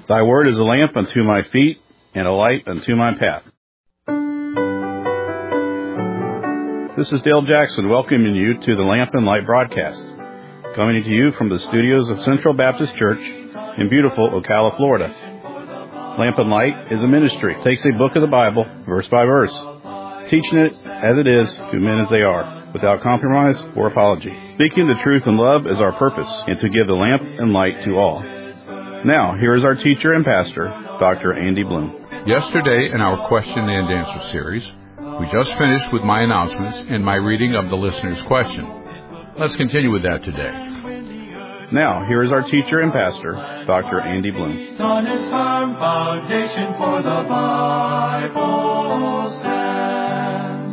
Thy word is a lamp unto my feet and a light unto my path. This is Dale Jackson welcoming you to the Lamp and Light broadcast, coming to you from the studios of Central Baptist Church in beautiful Ocala, Florida. Lamp and Light is a ministry. It takes a book of the Bible, verse by verse, teaching it as it is to men as they are, without compromise or apology. Speaking the truth in love is our purpose, and to give the lamp and light to all. Now, here is our teacher and pastor, Dr. Andy Bloom. Yesterday, in our question and answer series, we just finished with my announcements and my reading of the listener's question. Let's continue with that today. Now, here is our teacher and pastor, Dr. Andy Bloom. On his firm foundation, for the Bible stands.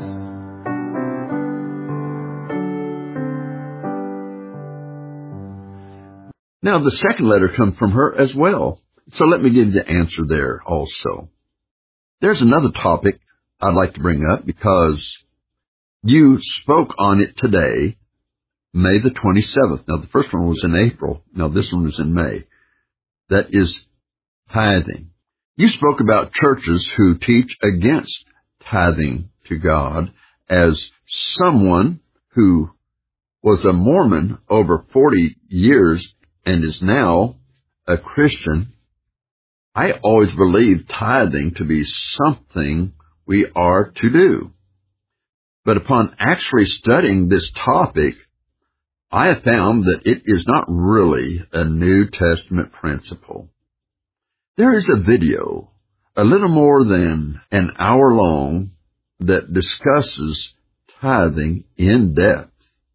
Now, the second letter comes from her as well. So let me give you the answer there also. There's another topic I'd like to bring up because you spoke on it today, May the 27th. Now, the first one was in April. Now, this one was in May. That is tithing. You spoke about churches who teach against tithing to God. As someone who was a Mormon over 40 years and is now a Christian, I always believed tithing to be something we are to do. But upon actually studying this topic, I have found that it is not really a New Testament principle. There is a video, a little more than an hour long, that discusses tithing in depth.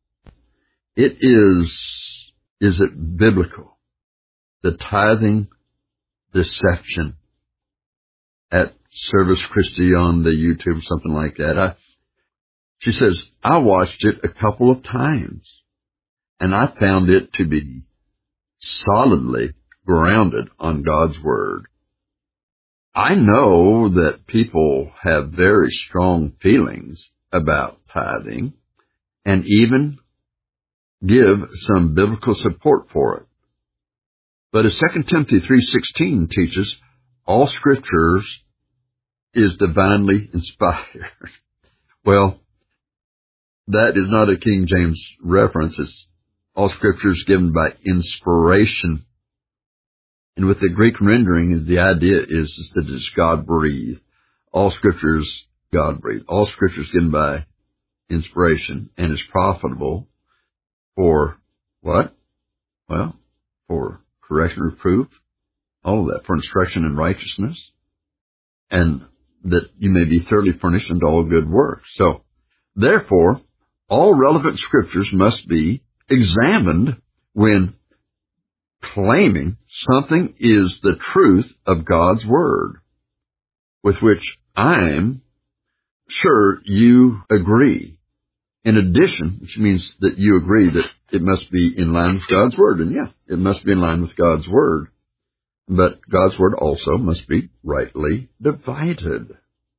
It is it biblical? The tithing deception at Service Christi on the YouTube, something like that. She says, I watched it a couple of times, and I found it to be solidly grounded on God's Word. I know that people have very strong feelings about tithing and even give some biblical support for it. But as 2 Timothy 3:16 teaches, all Scriptures is divinely inspired. Well, that is not a King James reference. It's all Scriptures given by inspiration. And with the Greek rendering, the idea is that it's God-breathed. All Scriptures God-breathed. All Scriptures given by inspiration and is profitable for what? Well, for correction, reproof, all of that, for instruction in righteousness, and that you may be thoroughly furnished unto all good works. So, therefore, all relevant Scriptures must be examined when claiming something is the truth of God's Word, with which I'm sure you agree. In addition, which means that you agree that it must be in line with God's Word. And yeah, it must be in line with God's Word. But God's Word also must be rightly divided.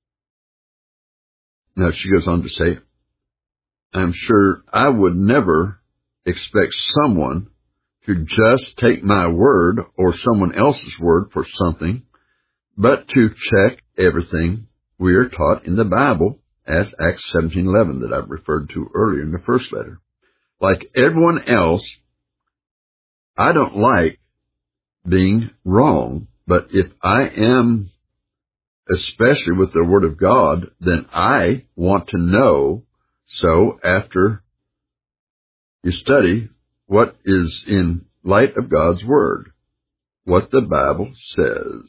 Now she goes on to say, I'm sure I would never expect someone to just take my word or someone else's word for something, but to check everything we are taught in the Bible, as Acts 17:11 that I've referred to earlier in the first letter. Like everyone else, I don't like being wrong, but if I am, especially with the Word of God, then I want to know. So after you study what is in light of God's Word, what the Bible says,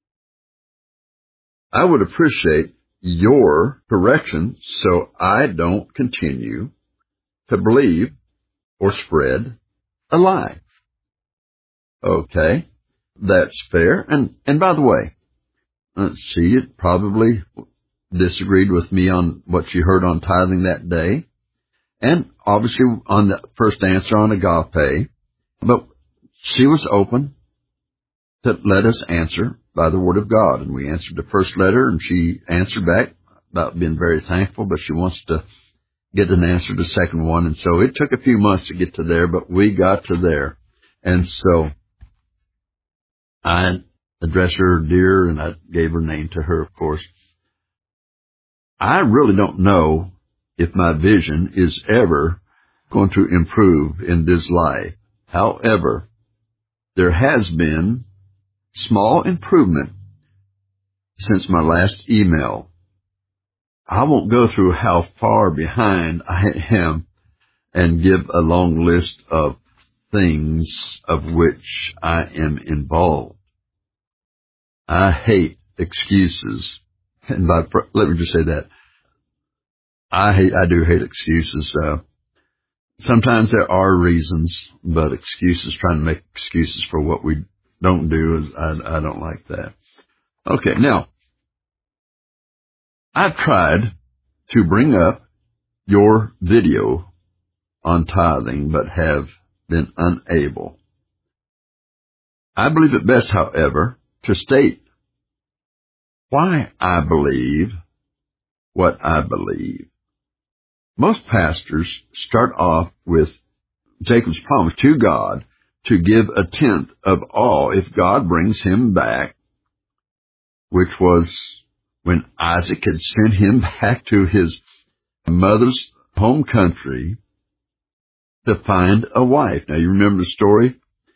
I would appreciate your correction so I don't continue to believe or spread a lie. Okay, that's fair. And by the way, she probably disagreed with me on what she heard on tithing that day, and obviously on the first answer on agape, but she was open to let us answer by the Word of God. And we answered the first letter, and she answered back about being very thankful, but she wants to get an answer to the second one. And so it took a few months to get to there, but we got to there. And so I address her dear, and I gave her name to her, of course. I really don't know if my vision is ever going to improve in this life. However, there has been small improvement since my last email. I won't go through how far behind I am and give a long list of things of which I am involved. I hate excuses. And let me just say that. I do hate excuses. Sometimes there are reasons, but excuses, trying to make excuses for what we don't do, I don't like that. Okay, now, I've tried to bring up your video on tithing, but have been unable. I believe it best, however, to state why I believe what I believe. Most pastors start off with Jacob's promise to God to give a tenth of all if God brings him back, which was when Isaac had sent him back to his mother's home country to find a wife. Now, you remember the story?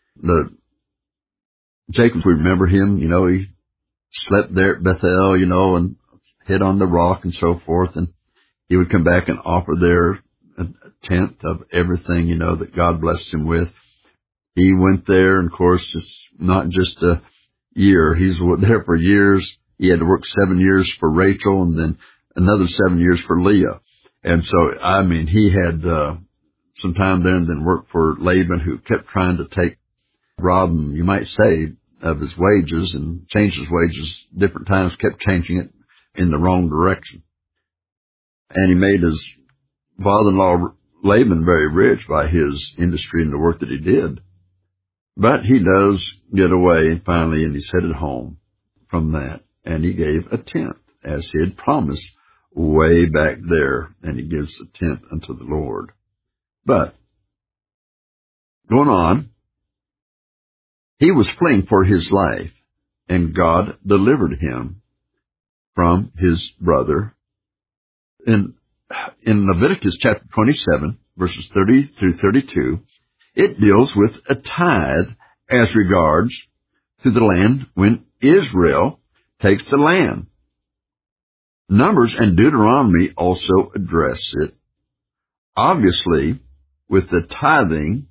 Jacob, we remember him, he slept there at Bethel, and hid on the rock and so forth, and he would come back and offer there a tenth of everything, that God blessed him with. He went there, and of course, it's not just a year. He's there for years. He had to work 7 years for Rachel and then another 7 years for Leah. And so, he had some time there and then worked for Laban, who kept trying to rob him, you might say, of his wages and changed his wages different times, kept changing it in the wrong direction. And he made his father-in-law Laban very rich by his industry and the work that he did. But he does get away finally, and he's headed home from that. And he gave a tenth, as he had promised way back there, and he gives a tenth unto the Lord. But, going on, he was fleeing for his life, and God delivered him from his brother. In Leviticus chapter 27, verses 30 through 32, it deals with a tithe as regards to the land when Israel takes the land. Numbers and Deuteronomy also address it. Obviously, with the tithing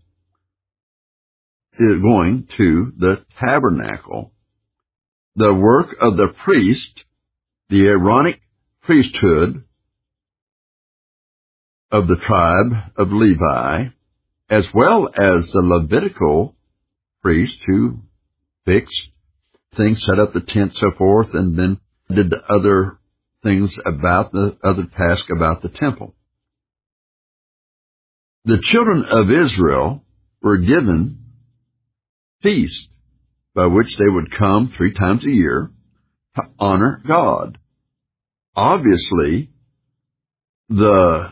going to the tabernacle, the work of the priest, the Aaronic priesthood of the tribe of Levi, as well as the Levitical priest who fixed things, set up the tent, so forth, and then did the other things about the other task about the temple. The children of Israel were given feasts by which they would come 3 times a year to honor God. Obviously, the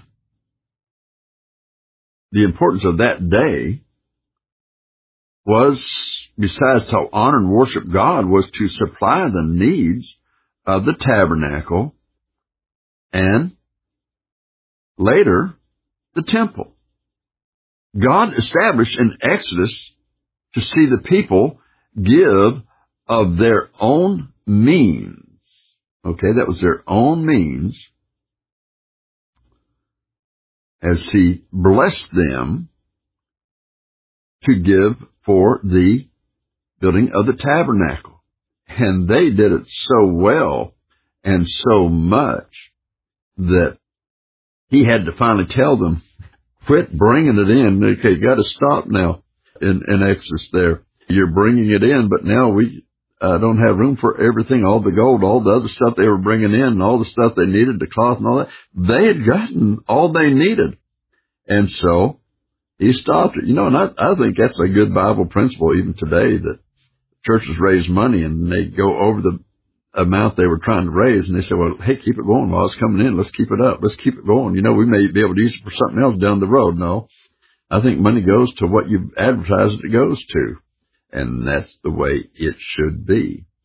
importance of that day was, besides to honor and worship God, was to supply the needs of the tabernacle and later the temple. God established in Exodus to see the people give of their own means. Okay, that was their own means, as he blessed them to give for the building of the tabernacle. And they did it so well and so much that he had to finally tell them, quit bringing it in. Okay, you got to stop now in Exodus there. You're bringing it in, but now we don't have room for everything, all the gold, all the other stuff they were bringing in, and all the stuff they needed, the cloth and all that. They had gotten all they needed. And so he stopped it. And I think that's a good Bible principle even today, that churches raise money and they go over the amount they were trying to raise, and they say, well, hey, keep it going while it's coming in. Let's keep it up. Let's keep it going. We may be able to use it for something else down the road. No, I think money goes to what you advertise it goes to, and that's the way it should be.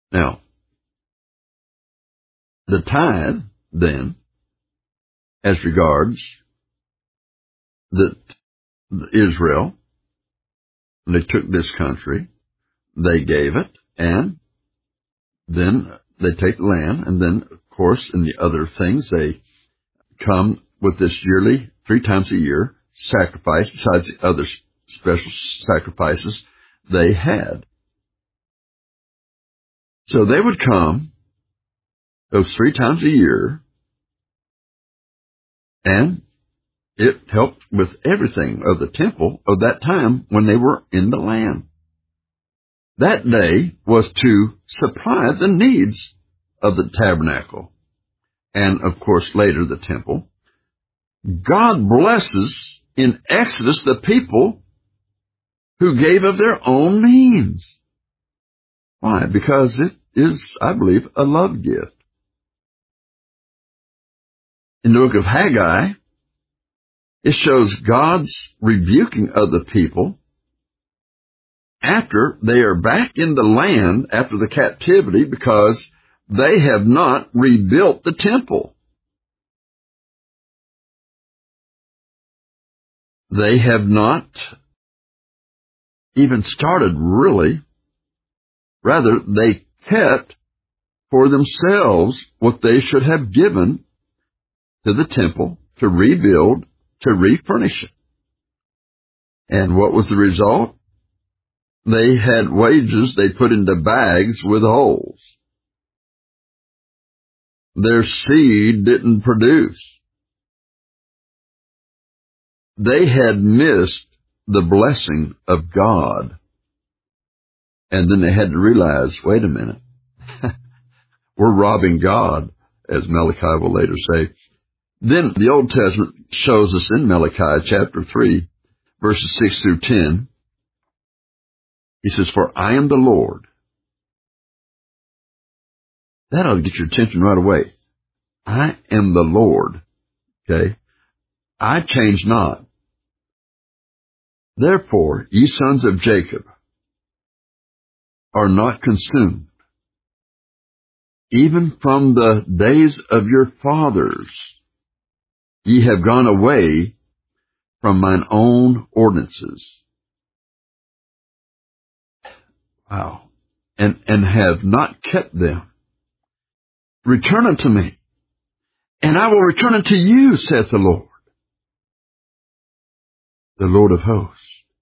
Now, the tithe, then, as regards Israel, they took this country, they gave it, and then they take the land, and then, of course, in the other things, they come with this yearly, 3 times a year, sacrifice, besides the other special sacrifices they had. So they would come those 3 times a year, and it helped with everything of the temple of that time when they were in the land. That day was to supply the needs of the tabernacle and, of course, later the temple. God blesses in Exodus the people who gave of their own means. Why? Because it is, I believe, a love gift. In the book of Haggai, it shows God's rebuking of the people after they are back in the land after the captivity because they have not rebuilt the temple. They have not even started, really. Rather, they kept for themselves what they should have given to the temple to rebuild, to refurnish it. And what was the result? They had wages they put into bags with holes. Their seed didn't produce. They had missed the blessing of God. And then they had to realize, wait a minute, we're robbing God, as Malachi will later say. Then the Old Testament shows us in Malachi chapter 3, verses 6 through 10, he says, for I am the Lord. That ought to get your attention right away. I am the Lord. Okay? I change not. Therefore, ye sons of Jacob are not consumed, even from the days of your fathers. Ye have gone away from mine own ordinances. Wow. And have not kept them. Return unto me, and I will return unto you, saith the Lord of hosts.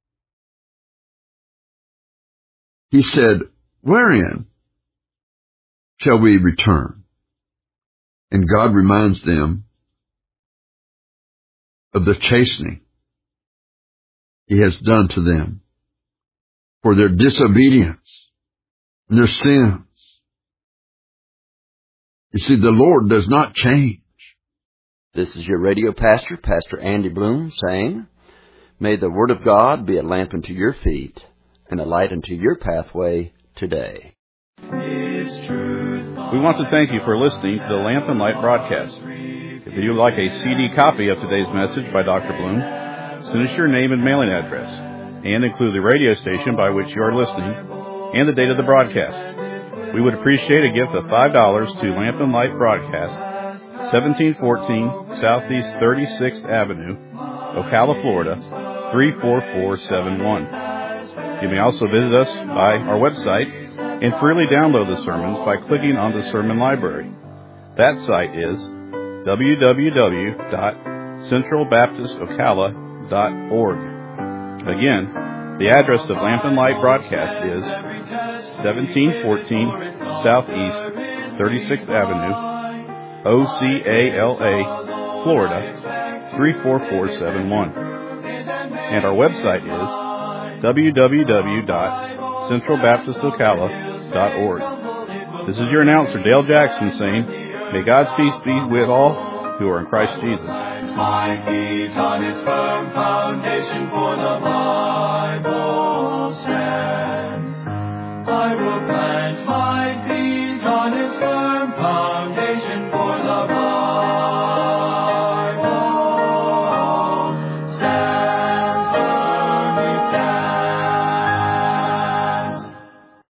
He said, wherein shall we return? And God reminds them of the chastening he has done to them for their disobedience and their sins. You see, the Lord does not change. This is your radio pastor, Pastor Andy Bloom, saying, may the Word of God be a lamp unto your feet and a light unto your pathway today. We want to thank you for listening to the Lamp and Light broadcast. If you would like a CD copy of today's message by Dr. Bloom, send us your name and mailing address, and include the radio station by which you are listening and the date of the broadcast. We would appreciate a gift of $5 to Lamp and Light Broadcast, 1714 Southeast 36th Avenue, Ocala, Florida, 34471. You may also visit us by our website and freely download the sermons by clicking on the Sermon Library. That site is www.centralbaptistocala.org. Again, the address of Lamp and Light Broadcast is 1714 Southeast 36th Avenue, Ocala, Florida, 34471. And our website is www.centralbaptistocala.org. This is your announcer, Dale Jackson, saying, may God's peace be with all who are in Christ Jesus. My feet on its firm foundation, for the Bible stands. I will plant my feet on its firm